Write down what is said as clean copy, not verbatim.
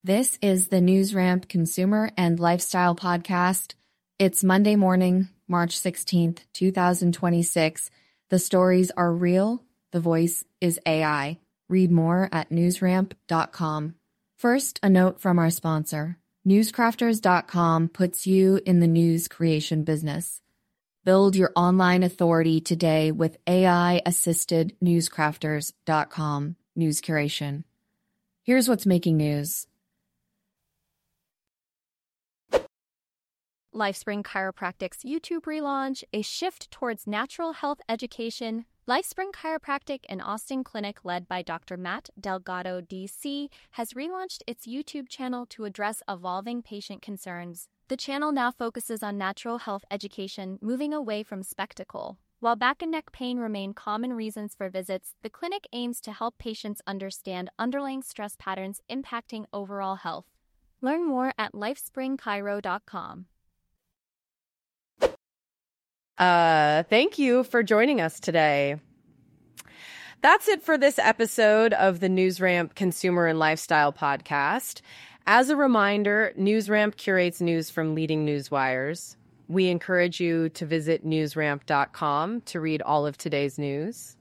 This is the NewsRamp Consumer and Lifestyle Podcast. It's Monday morning, March 16th, 2026. The stories are real. The voice is AI. Read more at newsramp.com. First, a note from our sponsor. Newscrafters.com puts you in the news creation business. Build your online authority today with AI-assisted newscrafters.com news curation. Here's what's making news. LifeSpring Chiropractic's YouTube relaunch, a shift towards natural health education. LifeSpring Chiropractic, an Austin clinic led by Dr. Matt Delgado, D.C., has relaunched its YouTube channel to address evolving patient concerns. The channel now focuses on natural health education, moving away from spectacle. While back and neck pain remain common reasons for visits, the clinic aims to help patients understand underlying stress patterns impacting overall health. Learn more at lifespringchiro.com. Thank you for joining us today. That's it for this episode of the NewsRamp Consumer and Lifestyle Podcast. As a reminder, NewsRamp curates news from leading news wires. We encourage you to visit newsramp.com to read all of today's news.